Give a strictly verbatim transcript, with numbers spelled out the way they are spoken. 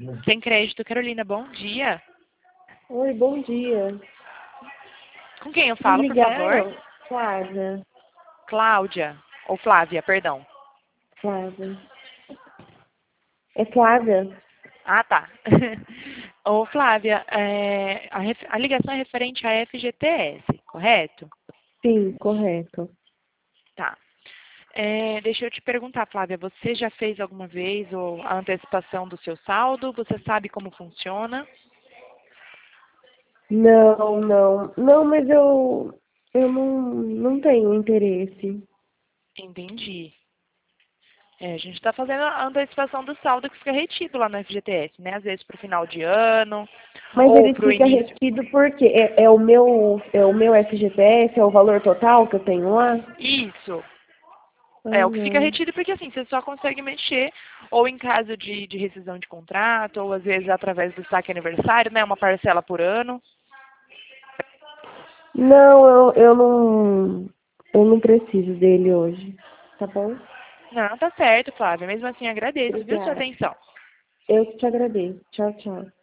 Sem crédito, Carolina, bom dia. Oi, bom dia. Com quem eu Me falo, por favor? ligaram? Flávia. Cláudia, ou Flávia, perdão. Flávia. É Flávia? Ah, tá. Ô, Flávia, é, a, ref- a ligação é referente à F G T S, correto? Sim, correto. Tá. É, deixa eu te perguntar, Flávia, você já fez alguma vez ou a antecipação do seu saldo? Você sabe como funciona? Não, não. Não, mas eu, eu não, não tenho interesse. Entendi. É, a gente está fazendo a antecipação do saldo que fica retido lá no F G T S, né? Às vezes para o final de ano Mas ou ele para o fica início. retido porque é, é o meu, é o meu F G T S, é o valor total que eu tenho lá? Isso. Ah, É o que fica não. retido porque assim, você só consegue mexer ou em caso de, de rescisão de contrato, ou às vezes através do saque aniversário, né? Uma parcela por ano. Não, eu, eu não, eu não preciso dele hoje. Tá bom? Não, tá certo, Flávia. Mesmo assim, agradeço, viu, sua Obrigada. atenção. Eu que te agradeço. Tchau, tchau.